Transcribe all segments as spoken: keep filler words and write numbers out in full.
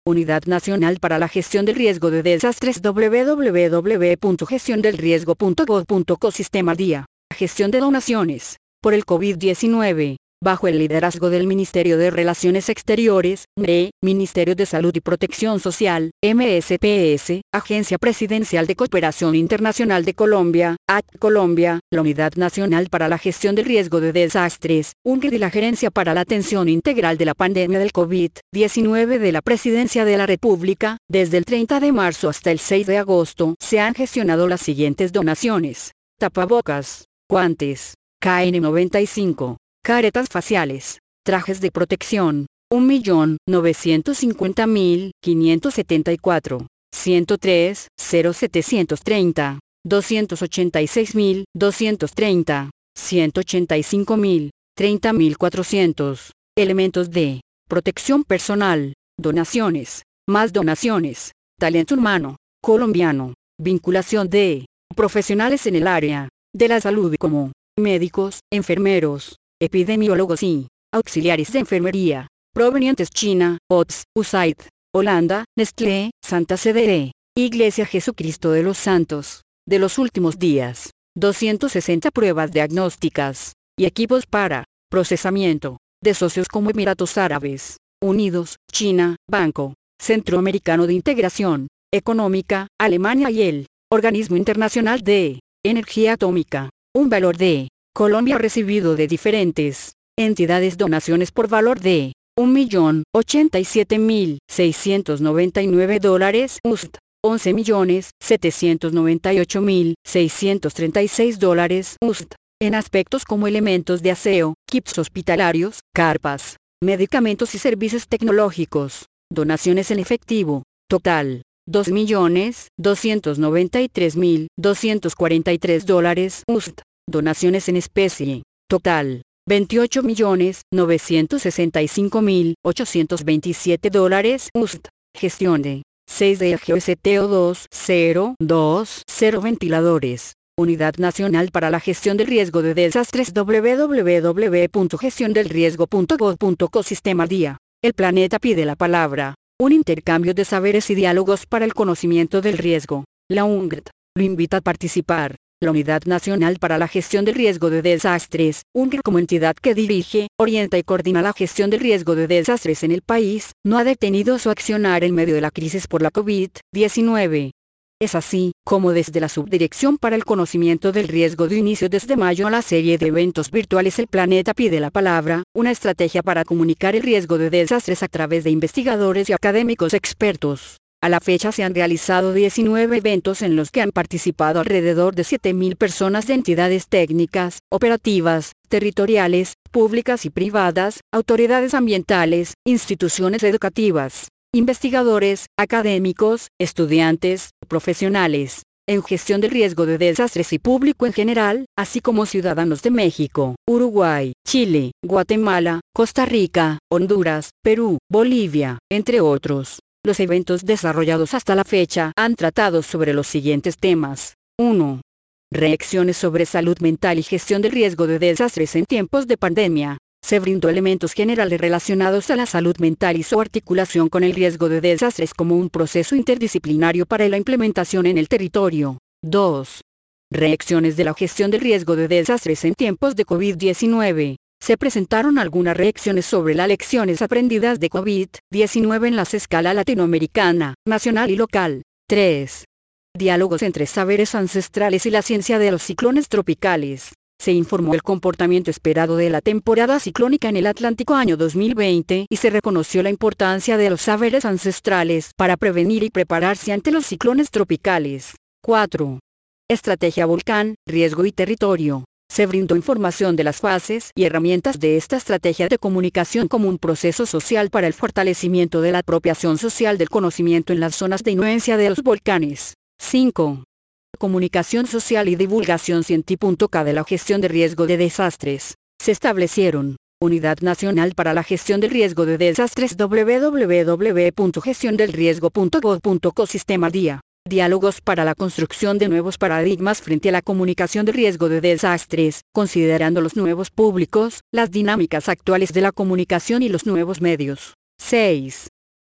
Unidad Nacional para la Gestión del Riesgo de Desastres w w w punto gestión del riesgo punto gov punto co. Sistema al día. Gestión de donaciones. Por el COVID diecinueve. Bajo el liderazgo del Ministerio de Relaciones Exteriores, M R E, Ministerio de Salud y Protección Social, M S P S, Agencia Presidencial de Cooperación Internacional de Colombia, A C Colombia, la Unidad Nacional para la Gestión del Riesgo de Desastres, U N G R y la Gerencia para la Atención Integral de la Pandemia del COVID diecinueve de la Presidencia de la República, desde el treinta de marzo hasta el seis de agosto, se han gestionado las siguientes donaciones: tapabocas, guantes, K N noventa y cinco, caretas faciales, trajes de protección, un millón novecientos cincuenta mil quinientos setenta y cuatro, ciento tres mil setecientos treinta, doscientos ochenta y seis mil doscientos treinta, ciento ochenta y cinco mil, treinta mil cuatrocientos, elementos de protección personal, donaciones, más donaciones, talento humano, colombiano, vinculación de profesionales en el área de la salud como médicos, enfermeros, epidemiólogos y auxiliares de enfermería, provenientes China, O T S, U S A I D, Holanda, Nestlé, Santa Sede, Iglesia Jesucristo de los Santos, de los últimos días, doscientas sesenta pruebas diagnósticas, y equipos para procesamiento, de socios como Emiratos Árabes Unidos, China, Banco Centroamericano de Integración Económica, Alemania y el Organismo Internacional de Energía Atómica. Un valor de Colombia ha recibido de diferentes entidades donaciones por valor de un millón ochenta y siete mil seiscientos noventa y nueve dólares, U S D, once millones setecientos noventa y ocho mil seiscientos treinta y seis dólares, U S D, en aspectos como elementos de aseo, kits hospitalarios, carpas, medicamentos y servicios tecnológicos. Donaciones en efectivo, total, dos millones doscientos noventa y tres mil doscientos cuarenta y tres dólares, U S D. Donaciones en especie, total, veintiocho millones novecientos sesenta y cinco mil ochocientos veintisiete dólares, U S D. Gestión de seis de G S T O dos cero dos cero ventiladores. Unidad Nacional para la Gestión del Riesgo de Desastres w w w punto gestión del riesgo punto gov punto co. Sistema al día. El planeta pide la palabra. Un intercambio de saberes y diálogos para el conocimiento del riesgo. La U N G R T lo invita a participar. La Unidad Nacional para la Gestión del Riesgo de Desastres, U N G R como entidad que dirige, orienta y coordina la gestión del riesgo de desastres en el país, no ha detenido su accionar en medio de la crisis por la COVID diecinueve. Es así, como desde la Subdirección para el Conocimiento del Riesgo de inicio desde mayo a la serie de eventos virtuales El Planeta Pide la Palabra, una estrategia para comunicar el riesgo de desastres a través de investigadores y académicos expertos. A la fecha se han realizado diecinueve eventos en los que han participado alrededor de siete mil personas de entidades técnicas, operativas, territoriales, públicas y privadas, autoridades ambientales, instituciones educativas, investigadores, académicos, estudiantes, profesionales, en gestión del riesgo de desastres y público en general, así como ciudadanos de México, Uruguay, Chile, Guatemala, Costa Rica, Honduras, Perú, Bolivia, entre otros. Los eventos desarrollados hasta la fecha han tratado sobre los siguientes temas. uno. Reacciones sobre salud mental y gestión del riesgo de desastres en tiempos de pandemia. Se brindó elementos generales relacionados a la salud mental y su articulación con el riesgo de desastres como un proceso interdisciplinario para la implementación en el territorio. dos. Reacciones de la gestión del riesgo de desastres en tiempos de COVID diecinueve. Se presentaron algunas reacciones sobre las lecciones aprendidas de COVID diecinueve en las escalas latinoamericana, nacional y local. tres. Diálogos entre saberes ancestrales y la ciencia de los ciclones tropicales. Se informó el comportamiento esperado de la temporada ciclónica en el Atlántico año dos mil veinte y se reconoció la importancia de los saberes ancestrales para prevenir y prepararse ante los ciclones tropicales. cuatro. Estrategia volcán, riesgo y territorio. Se brindó información de las fases y herramientas de esta estrategia de comunicación como un proceso social para el fortalecimiento de la apropiación social del conocimiento en las zonas de influencia de los volcanes. cinco. Comunicación social y divulgación científica de la gestión de riesgo de desastres. Se establecieron Unidad Nacional para la Gestión del Riesgo de Desastres w w w punto gestión del riesgo punto gov punto co. Sistema al día. Diálogos para la construcción de nuevos paradigmas frente a la comunicación de riesgo de desastres, considerando los nuevos públicos, las dinámicas actuales de la comunicación y los nuevos medios. seis.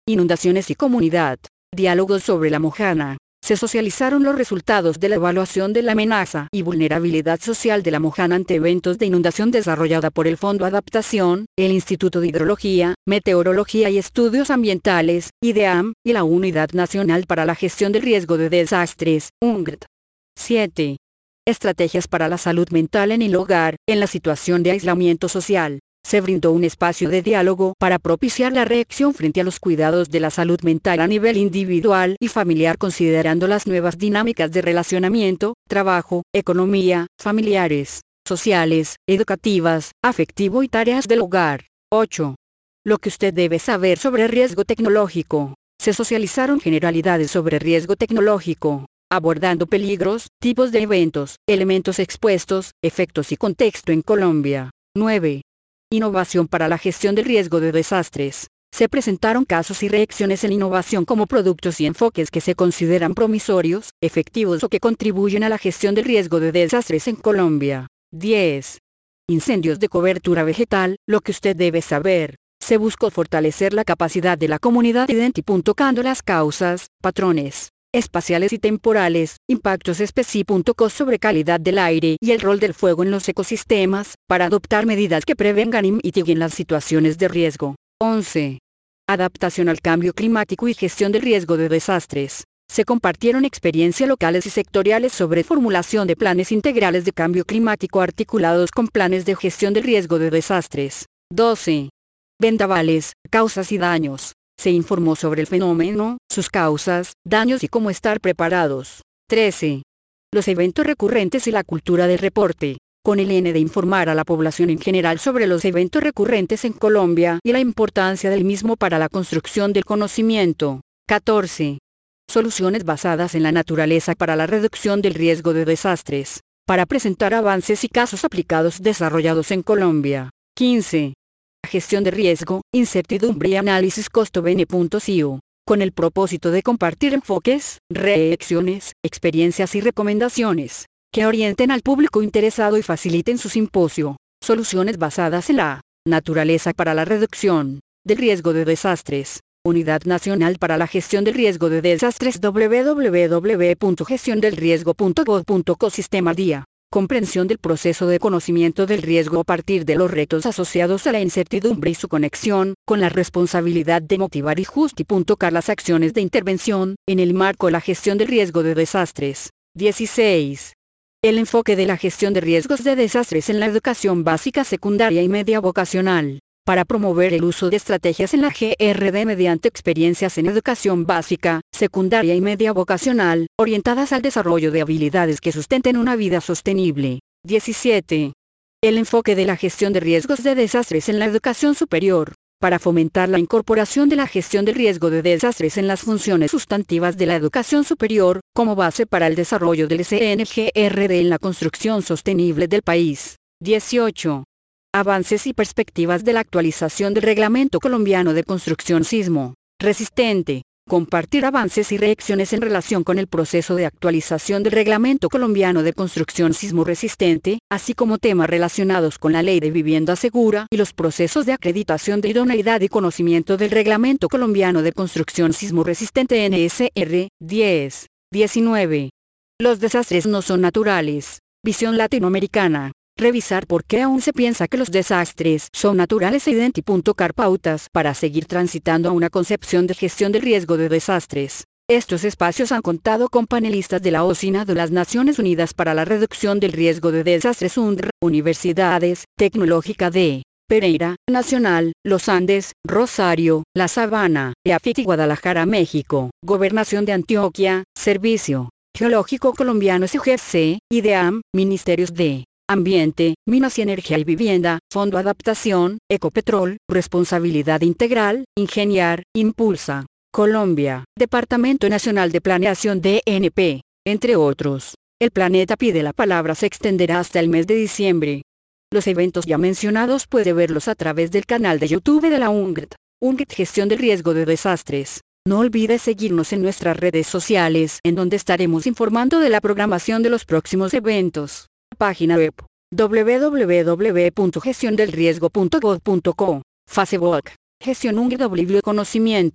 Inundaciones y comunidad. Diálogos sobre la Mojana. Se socializaron los resultados de la evaluación de la amenaza y vulnerabilidad social de la Mojana ante eventos de inundación desarrollada por el Fondo Adaptación, el Instituto de Hidrología, Meteorología y Estudios Ambientales, IDEAM, y la Unidad Nacional para la Gestión del Riesgo de Desastres, U N G T. siete. Estrategias para la salud mental en el hogar. En la situación de aislamiento social, se brindó un espacio de diálogo para propiciar la reacción frente a los cuidados de la salud mental a nivel individual y familiar, considerando las nuevas dinámicas de relacionamiento, trabajo, economía, familiares, sociales, educativas, afectivo y tareas del hogar. ocho. Lo que usted debe saber sobre riesgo tecnológico. Se socializaron generalidades sobre riesgo tecnológico, abordando peligros, tipos de eventos, elementos expuestos, efectos y contexto en Colombia. nueve. Innovación para la gestión del riesgo de desastres. Se presentaron casos y reacciones en innovación como productos y enfoques que se consideran promisorios, efectivos o que contribuyen a la gestión del riesgo de desastres en Colombia. diez. Incendios de cobertura vegetal. Lo que usted debe saber. Se buscó fortalecer la capacidad de la comunidad identificando las causas, patrones espaciales y temporales, impactos específicos sobre calidad del aire y el rol del fuego en los ecosistemas, para adoptar medidas que prevengan y mitiguen las situaciones de riesgo. once. Adaptación al cambio climático y gestión del riesgo de desastres. Se compartieron experiencias locales y sectoriales sobre formulación de planes integrales de cambio climático articulados con planes de gestión del riesgo de desastres. doce. Vendavales, causas y daños. Se informó sobre el fenómeno, sus causas, daños y cómo estar preparados. trece. Los eventos recurrentes y la cultura del reporte. Con el N de informar a la población en general sobre los eventos recurrentes en Colombia y la importancia del mismo para la construcción del conocimiento. catorce. Soluciones basadas en la naturaleza para la reducción del riesgo de desastres. Para presentar avances y casos aplicados desarrollados en Colombia. quince. Gestión de riesgo, incertidumbre y análisis costo-bene.cio, con el propósito de compartir enfoques, reacciones, experiencias y recomendaciones, que orienten al público interesado y faciliten su simposio. Soluciones basadas en la naturaleza para la reducción del riesgo de desastres. Unidad Nacional para la Gestión del Riesgo de Desastres w w w punto gestión del riesgo punto gov punto co. Sistema Día. Comprensión del proceso de conocimiento del riesgo a partir de los retos asociados a la incertidumbre y su conexión con la responsabilidad de motivar y justificar las acciones de intervención en el marco de la gestión del riesgo de desastres. dieciséis. El enfoque de la gestión de riesgos de desastres en la educación básica, secundaria y media vocacional. Para promover el uso de estrategias en la G R D mediante experiencias en educación básica, secundaria y media vocacional, orientadas al desarrollo de habilidades que sustenten una vida sostenible. diecisiete. El enfoque de la gestión de riesgos de desastres en la educación superior. Para fomentar la incorporación de la gestión del riesgo de desastres en las funciones sustantivas de la educación superior, como base para el desarrollo del S N G R D en la construcción sostenible del país. dieciocho. Avances y perspectivas de la actualización del Reglamento Colombiano de Construcción Sismo Resistente. Compartir avances y reacciones en relación con el proceso de actualización del Reglamento Colombiano de Construcción Sismo Resistente, así como temas relacionados con la Ley de Vivienda Segura y los procesos de acreditación de idoneidad y conocimiento del Reglamento Colombiano de Construcción Sismo Resistente N S R. diez. diecinueve. Los desastres no son naturales. Visión latinoamericana. Revisar por qué aún se piensa que los desastres son naturales e identificar pautas para seguir transitando a una concepción de gestión del riesgo de desastres. Estos espacios han contado con panelistas de la Oficina de las Naciones Unidas para la Reducción del Riesgo de Desastres U N D R, Universidades Tecnológica de Pereira, Nacional, Los Andes, Rosario, La Sabana, E A F I T y Guadalajara, México, Gobernación de Antioquia, Servicio Geológico Colombiano S G F C, IDEAM, Ministerios de Ambiente, Minas y Energía y Vivienda, Fondo Adaptación, Ecopetrol, Responsabilidad Integral, Ingeniar, Impulsa, Colombia, Departamento Nacional de Planeación D N P, entre otros. El planeta pide la palabra se extenderá hasta el mes de diciembre. Los eventos ya mencionados puede verlos a través del canal de YouTube de la U N G T, U N G T Gestión del Riesgo de Desastres. No olvide seguirnos en nuestras redes sociales, en donde estaremos informando de la programación de los próximos eventos. Página web w w w punto gestión del riesgo punto gov punto co. Facebook Gestión U N G T Biblioconocimiento.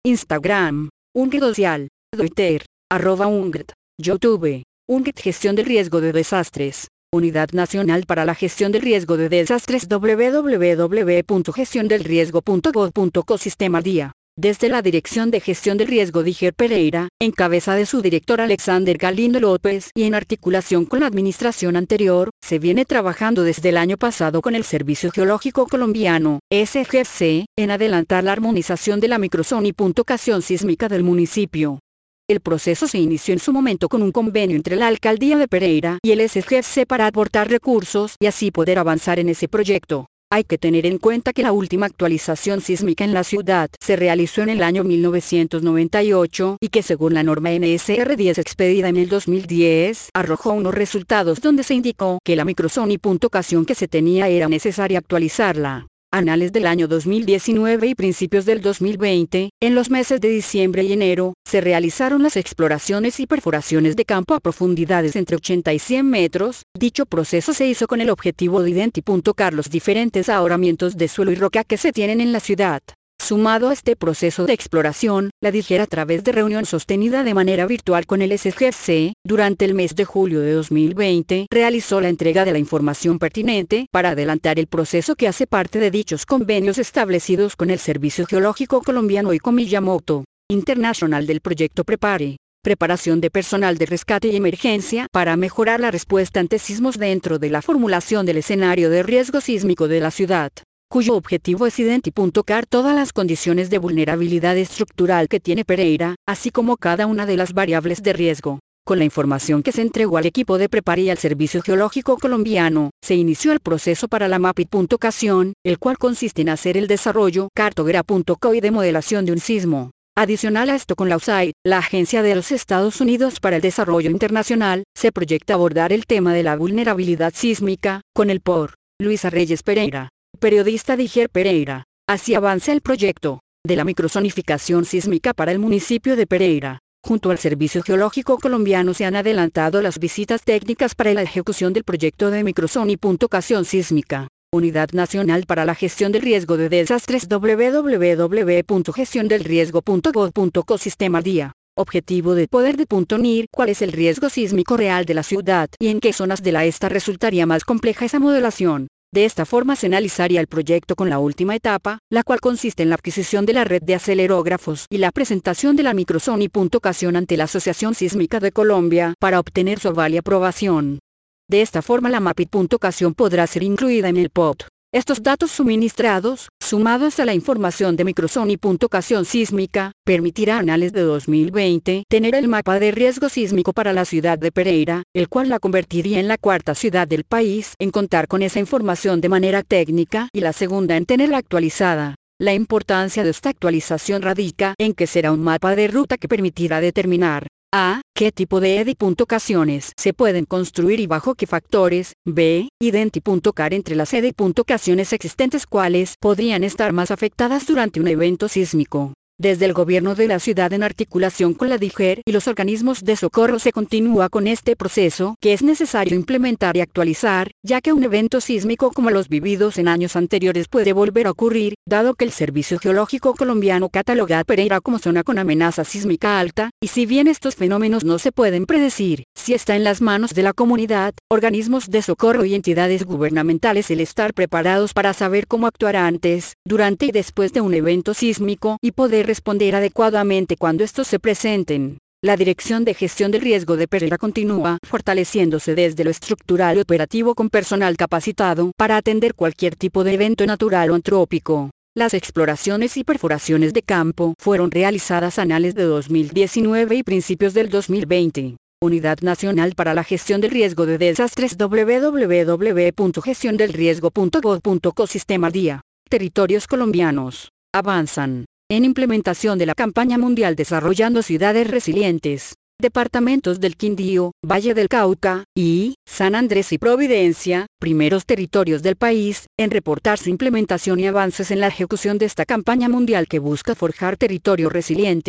Instagram, Ungrid Social, Twitter, arroba Ungrid, YouTube, Ungrid Gestión del Riesgo de Desastres, Unidad Nacional para la Gestión del Riesgo de Desastres w w w punto gestión del riesgo punto gov punto co Sistema Día. Desde la Dirección de Gestión del Riesgo Dijer Pereira, en cabeza de su director Alexander Galindo López y en articulación con la administración anterior, se viene trabajando desde el año pasado con el Servicio Geológico Colombiano, S G C, en adelantar la armonización de la microzona y puntuación sísmica del municipio. El proceso se inició en su momento con un convenio entre la Alcaldía de Pereira y el S G C para aportar recursos y así poder avanzar en ese proyecto. Hay que tener en cuenta que la última actualización sísmica en la ciudad se realizó en el año mil novecientos noventa y ocho y que según la norma N S R diez expedida en el dos mil diez, arrojó unos resultados donde se indicó que la microzona y puntuación que se tenía era necesaria actualizarla. Anales del año dos mil diecinueve y principios del dos mil veinte, en los meses de diciembre y enero, se realizaron las exploraciones y perforaciones de campo a profundidades entre ochenta y cien metros. Dicho proceso se hizo con el objetivo de identificar los diferentes ahorramientos de suelo y roca que se tienen en la ciudad. Sumado a este proceso de exploración, la Dijer a través de reunión sostenida de manera virtual con el S G C, durante el mes de julio de dos mil veinte, realizó la entrega de la información pertinente para adelantar el proceso que hace parte de dichos convenios establecidos con el Servicio Geológico Colombiano y con Miyamoto International del proyecto Prepare. Preparación de personal de rescate y emergencia para mejorar la respuesta ante sismos dentro de la formulación del escenario de riesgo sísmico de la ciudad, cuyo objetivo es identificar todas las condiciones de vulnerabilidad estructural que tiene Pereira, así como cada una de las variables de riesgo. Con la información que se entregó al equipo de Prepare y al Servicio Geológico Colombiano, se inició el proceso para la mapipuntuación, el cual consiste en hacer el desarrollo cartografía punto co y de modelación de un sismo. Adicional a esto, con la U S A I D, la Agencia de los Estados Unidos para el Desarrollo Internacional, se proyecta abordar el tema de la vulnerabilidad sísmica, con el por Luisa Reyes Pereira, periodista Dijer Pereira. Así avanza el proyecto de la microzonificación sísmica para el municipio de Pereira. Junto al Servicio Geológico Colombiano se han adelantado las visitas técnicas para la ejecución del proyecto de microzona y puntuación sísmica. Unidad Nacional para la Gestión del Riesgo de Desastres w w w punto gestión del riesgo punto gov punto co Sistema Día. Objetivo de poder definir cuál es el riesgo sísmico real de la ciudad y en qué zonas de la esta resultaría más compleja esa modelación. De esta forma se analizaría el proyecto con la última etapa, la cual consiste en la adquisición de la red de acelerógrafos y la presentación de la microzona y puntuación ante la Asociación Sísmica de Colombia para obtener su aval y aprobación. De esta forma la mapipuntuación podrá ser incluida en el P O T. Estos datos suministrados, sumados a la información de microzona y puntuación sísmica, permitirá a Anales de dos mil veinte tener el mapa de riesgo sísmico para la ciudad de Pereira, el cual la convertiría en la cuarta ciudad del país en contar con esa información de manera técnica y la segunda en tenerla actualizada. La importancia de esta actualización radica en que será un mapa de ruta que permitirá determinar a. ¿Qué tipo de edipuntuaciones se pueden construir y bajo qué factores? B. Identificar entre las edipuntuaciones existentes cuáles podrían estar más afectadas durante un evento sísmico. Desde el gobierno de la ciudad en articulación con la Dijer y los organismos de socorro se continúa con este proceso que es necesario implementar y actualizar, ya que un evento sísmico como los vividos en años anteriores puede volver a ocurrir, dado que el Servicio Geológico Colombiano cataloga a Pereira como zona con amenaza sísmica alta, y si bien estos fenómenos no se pueden predecir, si está en las manos de la comunidad, organismos de socorro y entidades gubernamentales el estar preparados para saber cómo actuar antes, durante y después de un evento sísmico y poder responder adecuadamente cuando estos se presenten. La Dirección de Gestión del Riesgo de Pereira continúa fortaleciéndose desde lo estructural y operativo con personal capacitado para atender cualquier tipo de evento natural o antrópico. Las exploraciones y perforaciones de campo fueron realizadas a finales de dos mil diecinueve y principios del dos mil veinte. Unidad Nacional para la Gestión del Riesgo de Desastres w w w punto gestión del riesgo punto gov punto co Sistema Día. Territorios colombianos avanzan en implementación de la campaña mundial Desarrollando Ciudades Resilientes. Departamentos del Quindío, Valle del Cauca, y San Andrés y Providencia, primeros territorios del país, en reportar su implementación y avances en la ejecución de esta campaña mundial que busca forjar territorios resilientes.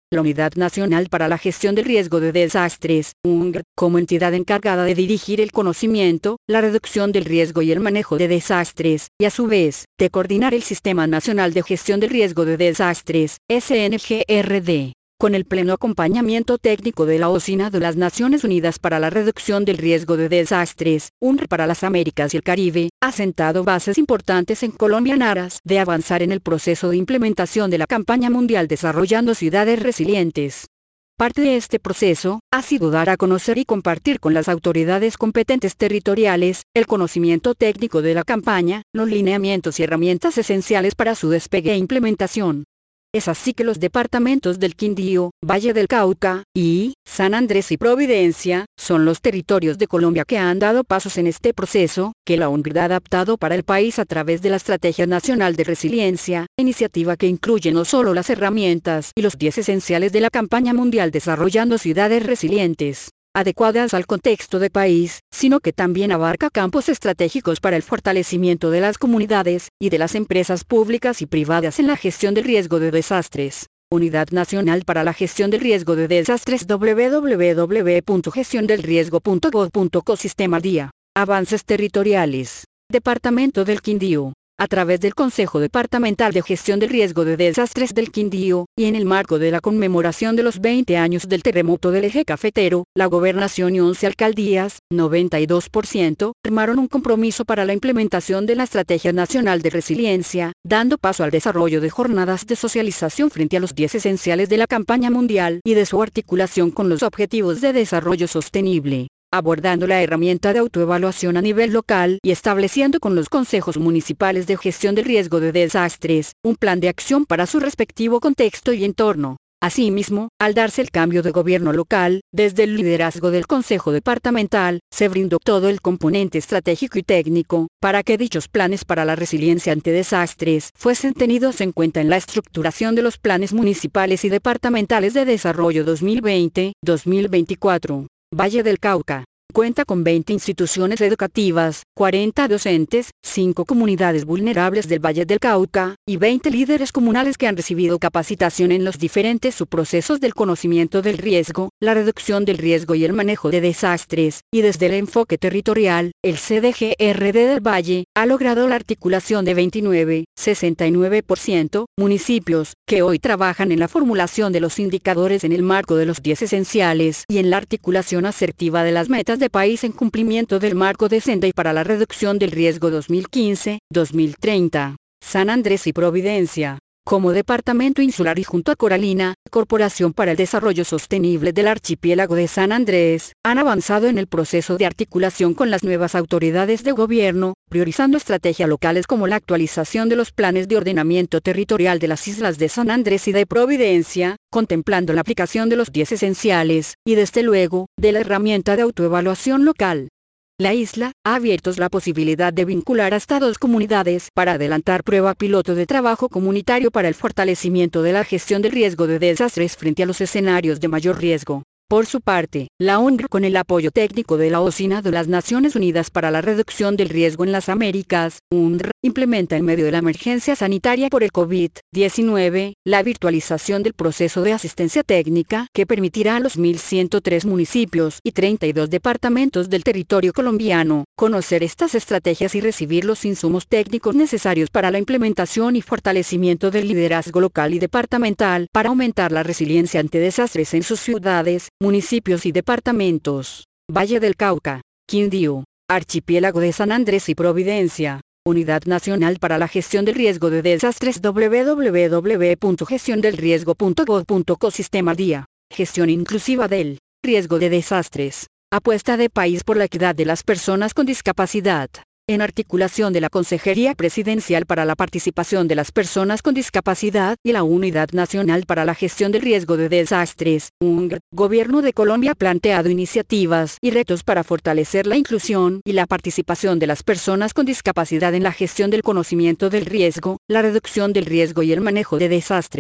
La Unidad Nacional para la Gestión del Riesgo de Desastres, U N G R, como entidad encargada de dirigir el conocimiento, la reducción del riesgo y el manejo de desastres, y a su vez, de coordinar el Sistema Nacional de Gestión del Riesgo de Desastres, S N G R D. Con el pleno acompañamiento técnico de la Oficina de las Naciones Unidas para la Reducción del Riesgo de Desastres, U N R para las Américas y el Caribe, ha sentado bases importantes en Colombia en aras de avanzar en el proceso de implementación de la campaña mundial Desarrollando Ciudades Resilientes. Parte de este proceso ha sido dar a conocer y compartir con las autoridades competentes territoriales el conocimiento técnico de la campaña, los lineamientos y herramientas esenciales para su despegue e implementación. Es así que los departamentos del Quindío, Valle del Cauca, y San Andrés y Providencia, son los territorios de Colombia que han dado pasos en este proceso, que la U N G R ha adaptado para el país a través de la Estrategia Nacional de Resiliencia, iniciativa que incluye no solo las herramientas y los diez esenciales de la campaña mundial Desarrollando Ciudades Resilientes, adecuadas al contexto de país, sino que también abarca campos estratégicos para el fortalecimiento de las comunidades y de las empresas públicas y privadas en la gestión del riesgo de desastres. Unidad Nacional para la Gestión del Riesgo de Desastres w w w punto gestión del riesgo punto gov punto co Sistema Día. Avances territoriales. Departamento del Quindío. A través del Consejo Departamental de Gestión del Riesgo de Desastres del Quindío, y en el marco de la conmemoración de los veinte años del terremoto del Eje Cafetero, la Gobernación y once alcaldías, noventa y dos por ciento, firmaron un compromiso para la implementación de la Estrategia Nacional de Resiliencia, dando paso al desarrollo de jornadas de socialización frente a los diez esenciales de la campaña mundial y de su articulación con los Objetivos de Desarrollo Sostenible, abordando la herramienta de autoevaluación a nivel local y estableciendo con los consejos municipales de gestión del riesgo de desastres, un plan de acción para su respectivo contexto y entorno. Asimismo, al darse el cambio de gobierno local, desde el liderazgo del Consejo Departamental, se brindó todo el componente estratégico y técnico, para que dichos planes para la resiliencia ante desastres fuesen tenidos en cuenta en la estructuración de los planes municipales y departamentales de desarrollo dos mil veinte a dos mil veinticuatro. Valle del Cauca. Cuenta con veinte instituciones educativas, cuarenta docentes, cinco comunidades vulnerables del Valle del Cauca, y veinte líderes comunales que han recibido capacitación en los diferentes subprocesos del conocimiento del riesgo, la reducción del riesgo y el manejo de desastres, y desde el enfoque territorial, el C D G R D del Valle ha logrado la articulación de veintinueve, sesenta y nueve por ciento, municipios, que hoy trabajan en la formulación de los indicadores en el marco de los diez esenciales y en la articulación asertiva de las metas de país en cumplimiento del marco de senda y para la reducción del riesgo dos mil quince a dos mil treinta. San Andrés y Providencia. Como departamento insular y junto a Coralina, Corporación para el Desarrollo Sostenible del Archipiélago de San Andrés, han avanzado en el proceso de articulación con las nuevas autoridades de gobierno, priorizando estrategias locales como la actualización de los planes de ordenamiento territorial de las islas de San Andrés y de Providencia, contemplando la aplicación de los diez esenciales, y desde luego, de la herramienta de autoevaluación local. La isla ha abierto la posibilidad de vincular hasta dos comunidades para adelantar prueba piloto de trabajo comunitario para el fortalecimiento de la gestión del riesgo de desastres frente a los escenarios de mayor riesgo. Por su parte, la U N G R, con el apoyo técnico de la Oficina de las Naciones Unidas para la Reducción del Riesgo en las Américas, U N R, implementa en medio de la emergencia sanitaria por el COVID diecinueve, la virtualización del proceso de asistencia técnica que permitirá a los mil ciento tres municipios y treinta y dos departamentos del territorio colombiano conocer estas estrategias y recibir los insumos técnicos necesarios para la implementación y fortalecimiento del liderazgo local y departamental para aumentar la resiliencia ante desastres en sus ciudades, municipios y departamentos. Valle del Cauca, Quindío, Archipiélago de San Andrés y Providencia. Unidad Nacional para la Gestión del Riesgo de Desastres w w w punto gestión del riesgo punto gov punto co Sistema Día. Gestión inclusiva del riesgo de desastres. Apuesta de país por la equidad de las personas con discapacidad. En articulación de la Consejería Presidencial para la Participación de las Personas con Discapacidad y la Unidad Nacional para la Gestión del Riesgo de Desastres, U N G R, Gobierno de Colombia ha planteado iniciativas y retos para fortalecer la inclusión y la participación de las personas con discapacidad en la gestión del conocimiento del riesgo, la reducción del riesgo y el manejo de desastres.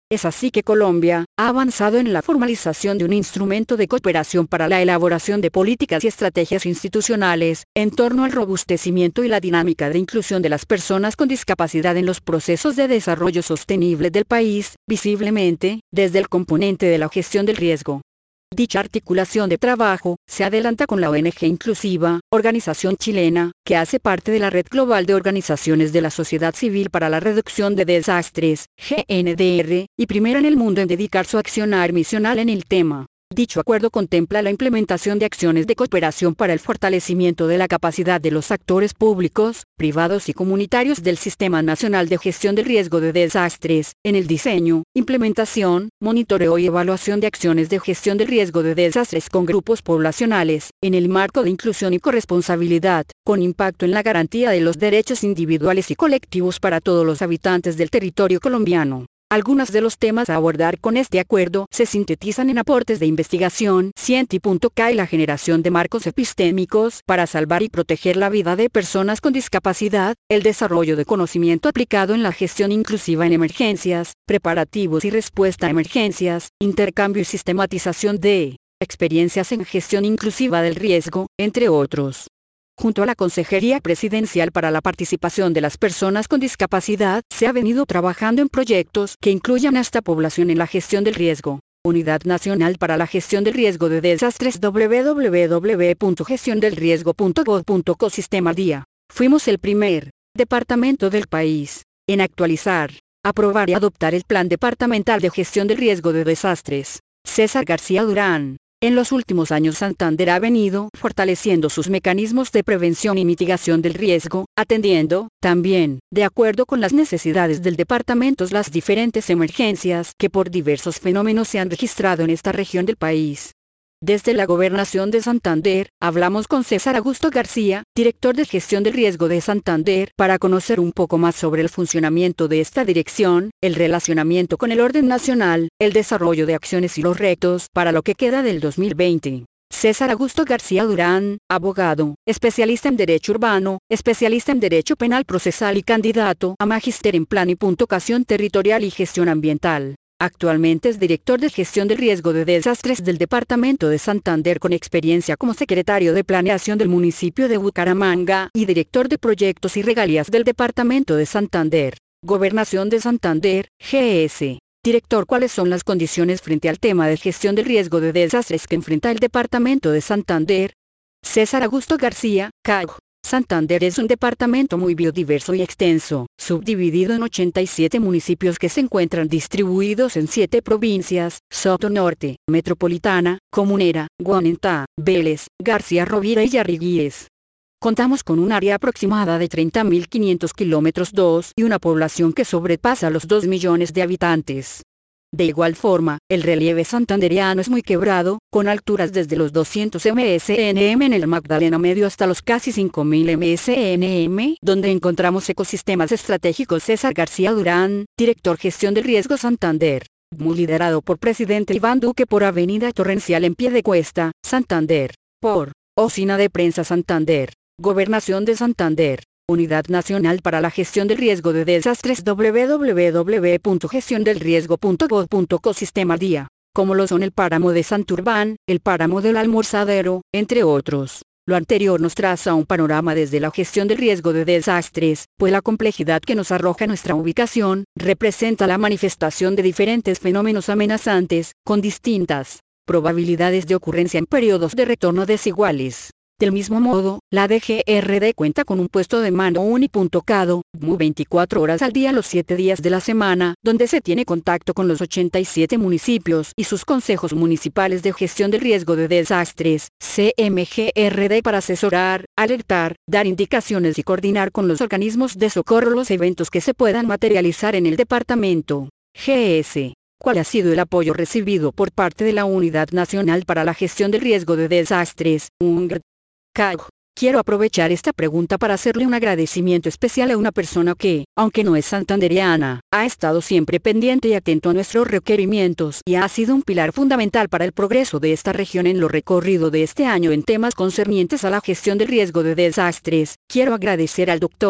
Es así que Colombia ha avanzado en la formalización de un instrumento de cooperación para la elaboración de políticas y estrategias institucionales en torno al robustecimiento y la dinámica de inclusión de las personas con discapacidad en los procesos de desarrollo sostenible del país, visiblemente, desde el componente de la gestión del riesgo. Dicha articulación de trabajo se adelanta con la O N G Inclusiva, organización chilena, que hace parte de la Red Global de Organizaciones de la Sociedad Civil para la Reducción de Desastres, G N D R, y primera en el mundo en dedicar su accionar misional en el tema. Dicho acuerdo contempla la implementación de acciones de cooperación para el fortalecimiento de la capacidad de los actores públicos, privados y comunitarios del Sistema Nacional de Gestión del Riesgo de Desastres, en el diseño, implementación, monitoreo y evaluación de acciones de gestión del riesgo de desastres con grupos poblacionales, en el marco de inclusión y corresponsabilidad, con impacto en la garantía de los derechos individuales y colectivos para todos los habitantes del territorio colombiano. Algunos de los temas a abordar con este acuerdo se sintetizan en aportes de investigación, Cienti.ca y la generación de marcos epistémicos para salvar y proteger la vida de personas con discapacidad, el desarrollo de conocimiento aplicado en la gestión inclusiva en emergencias, preparativos y respuesta a emergencias, intercambio y sistematización de experiencias en gestión inclusiva del riesgo, entre otros. Junto a la Consejería Presidencial para la Participación de las Personas con Discapacidad, se ha venido trabajando en proyectos que incluyan a esta población en la gestión del riesgo. Unidad Nacional para la Gestión del Riesgo de Desastres w w w punto gestión del riesgo punto gov punto co Sistema Día. Fuimos el primer departamento del país en actualizar, aprobar y adoptar el Plan Departamental de Gestión del Riesgo de Desastres. César García Durán. En los últimos años Santander ha venido fortaleciendo sus mecanismos de prevención y mitigación del riesgo, atendiendo, también, de acuerdo con las necesidades del departamento, las diferentes emergencias que por diversos fenómenos se han registrado en esta región del país. Desde la Gobernación de Santander, hablamos con César Augusto García, director de Gestión del Riesgo de Santander, para conocer un poco más sobre el funcionamiento de esta dirección, el relacionamiento con el orden nacional, el desarrollo de acciones y los retos para lo que queda del dos mil veinte. César Augusto García Durán, abogado, especialista en Derecho Urbano, especialista en Derecho Penal Procesal y candidato a Magíster en Planificación Territorial y Gestión Ambiental. Actualmente es director de Gestión del Riesgo de Desastres del Departamento de Santander con experiencia como secretario de Planeación del municipio de Bucaramanga y director de Proyectos y Regalías del Departamento de Santander. Gobernación de Santander, G S. Director, ¿cuáles son las condiciones frente al tema de gestión del riesgo de desastres que enfrenta el Departamento de Santander? César Augusto García, C A G. Santander es un departamento muy biodiverso y extenso, subdividido en ochenta y siete municipios que se encuentran distribuidos en siete provincias: Soto Norte, Metropolitana, Comunera, Guanentá, Vélez, García Rovira y Yariguíes. Contamos con un área aproximada de treinta mil quinientos kilómetros dos y una población que sobrepasa los dos millones de habitantes. De igual forma, el relieve santandereano es muy quebrado, con alturas desde los doscientos metros en el Magdalena Medio hasta los casi cinco mil metros, donde encontramos ecosistemas estratégicos. César García Durán, director Gestión del Riesgo Santander. Muy liderado por presidente Iván Duque por Avenida Torrencial en Piedecuesta, Santander. Por Oficina de Prensa Santander. Gobernación de Santander. Unidad Nacional para la Gestión del Riesgo de Desastres w w w punto gestión del riesgo punto gov punto co Sistema Día, como lo son el Páramo de Santurbán, el Páramo del Almorzadero, entre otros. Lo anterior nos traza un panorama desde la gestión del riesgo de desastres, pues la complejidad que nos arroja nuestra ubicación, representa la manifestación de diferentes fenómenos amenazantes, con distintas probabilidades de ocurrencia en periodos de retorno desiguales. Del mismo modo, la D G R D cuenta con un puesto de mando unipuntocado, veinticuatro horas al día los siete días de la semana, donde se tiene contacto con los ochenta y siete municipios y sus consejos municipales de gestión del riesgo de desastres, C M G R D, para asesorar, alertar, dar indicaciones y coordinar con los organismos de socorro los eventos que se puedan materializar en el departamento. G S. ¿Cuál ha sido el apoyo recibido por parte de la Unidad Nacional para la Gestión del Riesgo de Desastres, U N G R? C A G. Quiero aprovechar esta pregunta para hacerle un agradecimiento especial a una persona que, aunque no es santandereana, ha estado siempre pendiente y atento a nuestros requerimientos y ha sido un pilar fundamental para el progreso de esta región en lo recorrido de este año en temas concernientes a la gestión del riesgo de desastres. Quiero agradecer al doctor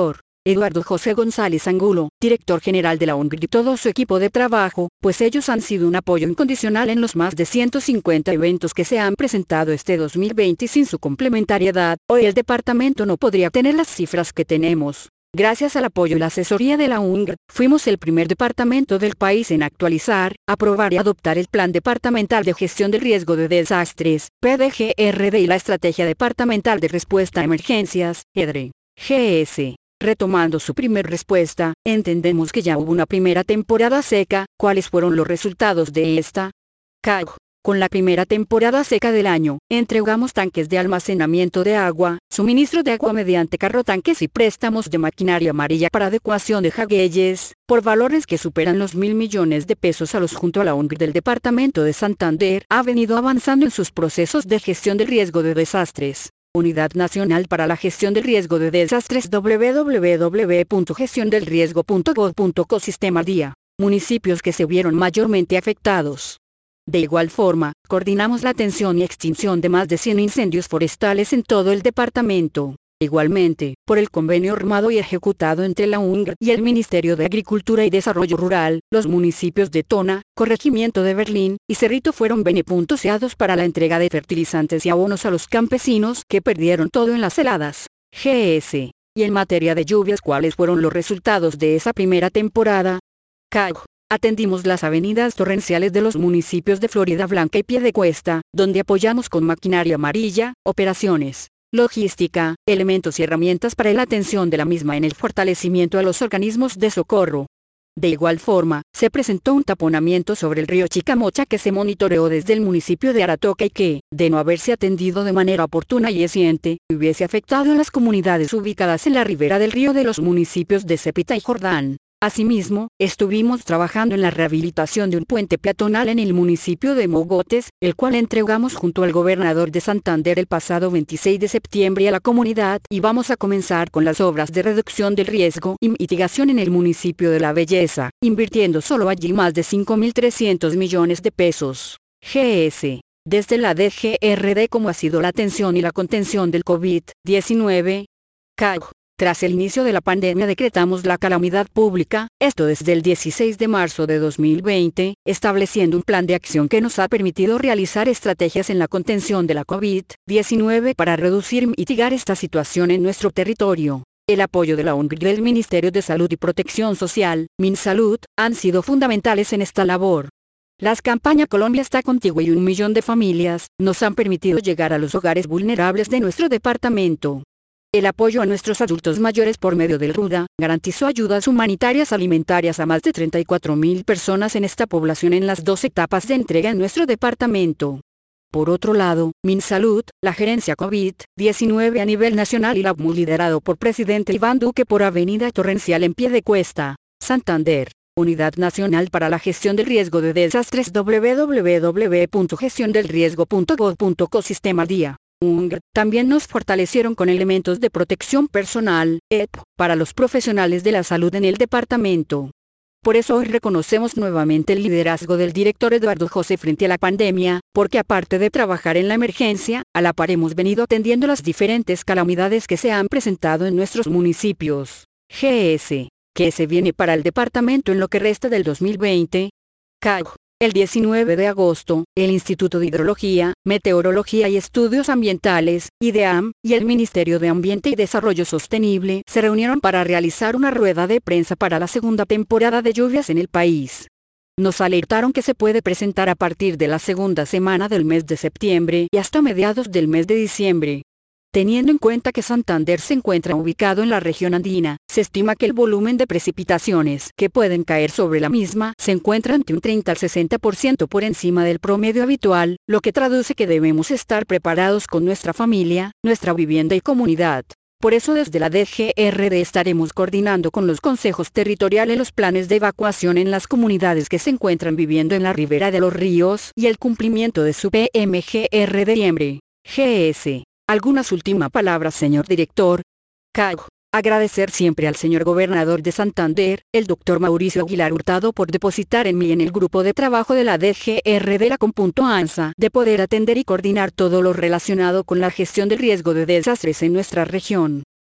Eduardo José González Angulo, director general de la UNGRD y todo su equipo de trabajo, pues ellos han sido un apoyo incondicional en los más de ciento cincuenta eventos que se han presentado este dos mil veinte y sin su complementariedad, hoy el departamento no podría tener las cifras que tenemos. Gracias al apoyo y la asesoría de la UNGRD, fuimos el primer departamento del país en actualizar, aprobar y adoptar el Plan Departamental de Gestión del Riesgo de Desastres, P D G R D y la Estrategia Departamental de Respuesta a Emergencias, E D R E, G S. Retomando su primer respuesta, entendemos que ya hubo una primera temporada seca. ¿Cuáles fueron los resultados de esta? C A G. Con la primera temporada seca del año, entregamos tanques de almacenamiento de agua, suministro de agua mediante carrotanques y préstamos de maquinaria amarilla para adecuación de jagueyes, por valores que superan los mil millones de pesos a los junto a la UNGRD del Departamento de Santander ha venido avanzando en sus procesos de gestión del riesgo de desastres. Unidad Nacional para la Gestión del Riesgo de Desastres w w w punto gestión del riesgo punto gov punto co Sistema Día. Municipios que se vieron mayormente afectados. De igual forma, coordinamos la atención y extinción de más de cien incendios forestales en todo el departamento. Igualmente, por el convenio armado y ejecutado entre la UNGRD y el Ministerio de Agricultura y Desarrollo Rural, los municipios de Tona, Corregimiento de Berlín y Cerrito fueron benepuntuados para la entrega de fertilizantes y abonos a los campesinos que perdieron todo en las heladas. G S. Y en materia de lluvias, ¿cuáles fueron los resultados de esa primera temporada? C A G. Atendimos las avenidas torrenciales de los municipios de Florida Blanca y Piedecuesta, donde apoyamos con maquinaria amarilla, operaciones, logística, elementos y herramientas para la atención de la misma en el fortalecimiento a los organismos de socorro. De igual forma, se presentó un taponamiento sobre el río Chicamocha que se monitoreó desde el municipio de Aratoca y que, de no haberse atendido de manera oportuna y eficiente, hubiese afectado a las comunidades ubicadas en la ribera del río de los municipios de Cepita y Jordán. Asimismo, estuvimos trabajando en la rehabilitación de un puente peatonal en el municipio de Mogotes, el cual entregamos junto al gobernador de Santander el pasado veintiséis de septiembre a la comunidad y vamos a comenzar con las obras de reducción del riesgo y mitigación en el municipio de La Belleza, invirtiendo solo allí más de cinco mil trescientos millones de pesos. G S. Desde la D G R D, ¿cómo ha sido la atención y la contención del COVID diecinueve? C A G. Tras el inicio de la pandemia decretamos la calamidad pública, esto desde el dieciséis de marzo de dos mil veinte, estableciendo un plan de acción que nos ha permitido realizar estrategias en la contención de la COVID diecinueve para reducir y mitigar esta situación en nuestro territorio. El apoyo de la UNGRD y del Ministerio de Salud y Protección Social, MinSalud, han sido fundamentales en esta labor. Las campañas Colombia está contigo y un millón de familias nos han permitido llegar a los hogares vulnerables de nuestro departamento. El apoyo a nuestros adultos mayores por medio del RUDA garantizó ayudas humanitarias alimentarias a más de treinta y cuatro mil personas en esta población en las dos etapas de entrega en nuestro departamento. Por otro lado, MinSalud, la gerencia COVID diecinueve a nivel nacional y la U M U liderado por presidente Iván Duque por Avenida Torrencial en Piedecuesta, Santander. Unidad Nacional para la Gestión del Riesgo de Desastres w w w punto gestión del riesgo punto gov punto co Sistema Día. UNGRD, también nos fortalecieron con elementos de protección personal, E P, para los profesionales de la salud en el departamento. Por eso hoy reconocemos nuevamente el liderazgo del director Eduardo José frente a la pandemia, porque aparte de trabajar en la emergencia, a la par hemos venido atendiendo las diferentes calamidades que se han presentado en nuestros municipios. G S. ¿Qué se viene para el departamento en lo que resta del dos mil veinte? C A G. El diecinueve de agosto, el Instituto de Hidrología, Meteorología y Estudios Ambientales, IDEAM, y el Ministerio de Ambiente y Desarrollo Sostenible se reunieron para realizar una rueda de prensa para la segunda temporada de lluvias en el país. Nos alertaron que se puede presentar a partir de la segunda semana del mes de septiembre y hasta mediados del mes de diciembre. Teniendo en cuenta que Santander se encuentra ubicado en la región andina, se estima que el volumen de precipitaciones que pueden caer sobre la misma se encuentra entre un treinta al sesenta por ciento por encima del promedio habitual, lo que traduce que debemos estar preparados con nuestra familia, nuestra vivienda y comunidad. Por eso desde la D G R D estaremos coordinando con los consejos territoriales los planes de evacuación en las comunidades que se encuentran viviendo en la ribera de los ríos y el cumplimiento de su P M G R D diciembre. G S. Algunas últimas palabras, señor director. C A G. Agradecer siempre al señor gobernador de Santander, el doctor Mauricio Aguilar Hurtado, por depositar en mí en el grupo de trabajo de la D G R D la Compunto ANSA de poder atender y coordinar todo lo relacionado con la gestión del riesgo de desastres en nuestra región.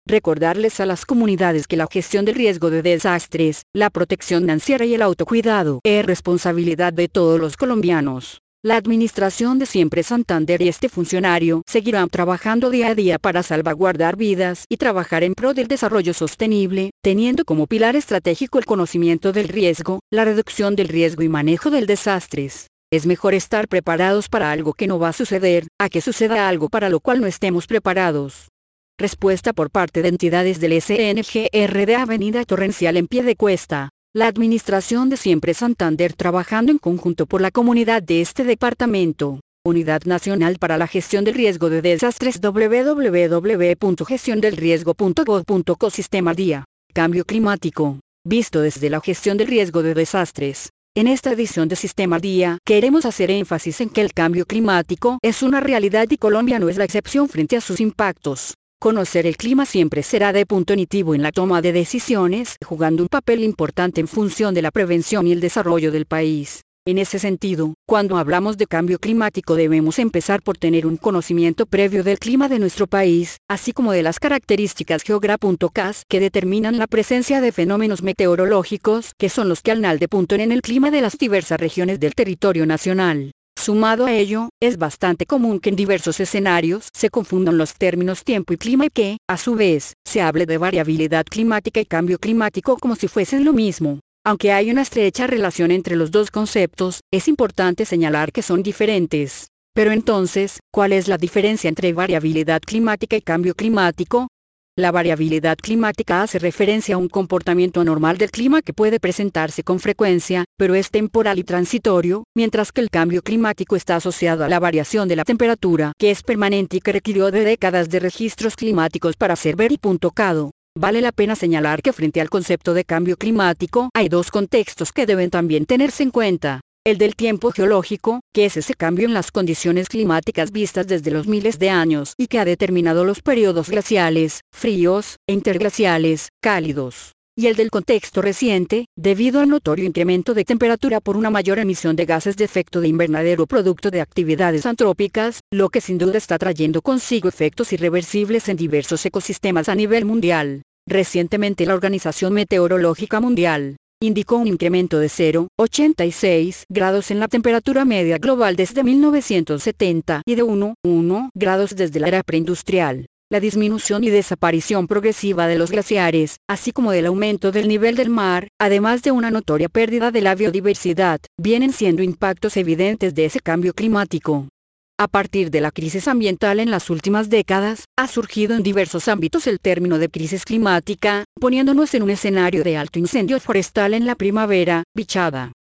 Recordarles a las comunidades que la gestión del riesgo de desastres, la protección financiera y el autocuidado es responsabilidad de todos los colombianos. La administración de Siempre Santander y este funcionario seguirán trabajando día a día para salvaguardar vidas y trabajar en pro del desarrollo sostenible, teniendo como pilar estratégico el conocimiento del riesgo, la reducción del riesgo y manejo del desastres. Es mejor estar preparados para algo que no va a suceder, a que suceda algo para lo cual no estemos preparados. Respuesta por parte de entidades del S N G R de Avenida Torrencial en Piedecuesta. La administración de Siempre Santander trabajando en conjunto por la comunidad de este departamento. Unidad Nacional para la Gestión del Riesgo de Desastres w w w punto gestión del riesgo punto gov punto co Sistema Día. Cambio climático. Visto desde la gestión del riesgo de desastres. En esta edición de Sistema Día, queremos hacer énfasis en que el cambio climático es una realidad y Colombia no es la excepción frente a sus impactos. Conocer el clima siempre será de punto definitivo en la toma de decisiones, jugando un papel importante en función de la prevención y el desarrollo del país. En ese sentido, cuando hablamos de cambio climático debemos empezar por tener un conocimiento previo del clima de nuestro país, así como de las características geográficas que determinan la presencia de fenómenos meteorológicos que son los que apuntan en el clima de las diversas regiones del territorio nacional. Sumado a ello, es bastante común que en diversos escenarios se confundan los términos tiempo y clima y que, a su vez, se hable de variabilidad climática y cambio climático como si fuesen lo mismo. Aunque hay una estrecha relación entre los dos conceptos, es importante señalar que son diferentes. Pero entonces, ¿cuál es la diferencia entre variabilidad climática y cambio climático? La variabilidad climática hace referencia a un comportamiento anormal del clima que puede presentarse con frecuencia, pero es temporal y transitorio, mientras que el cambio climático está asociado a la variación de la temperatura, que es permanente y que requirió de décadas de registros climáticos para ser verificado. Vale la pena señalar que frente al concepto de cambio climático, hay dos contextos que deben también tenerse en cuenta. El del tiempo geológico, que es ese cambio en las condiciones climáticas vistas desde los miles de años y que ha determinado los periodos glaciales, fríos, e interglaciales, cálidos. Y el del contexto reciente, debido al notorio incremento de temperatura por una mayor emisión de gases de efecto de invernadero producto de actividades antrópicas, lo que sin duda está trayendo consigo efectos irreversibles en diversos ecosistemas a nivel mundial. Recientemente la Organización Meteorológica Mundial indicó un incremento de cero punto ochenta y seis grados en la temperatura media global desde mil novecientos setenta y de uno punto uno grados desde la era preindustrial. La disminución y desaparición progresiva de los glaciares, así como del aumento del nivel del mar, además de una notoria pérdida de la biodiversidad, vienen siendo impactos evidentes de ese cambio climático. A partir de la crisis ambiental en las últimas décadas, ha surgido en diversos ámbitos el término de crisis climática, poniéndonos en un escenario de alto incendio forestal en la primavera, bichada.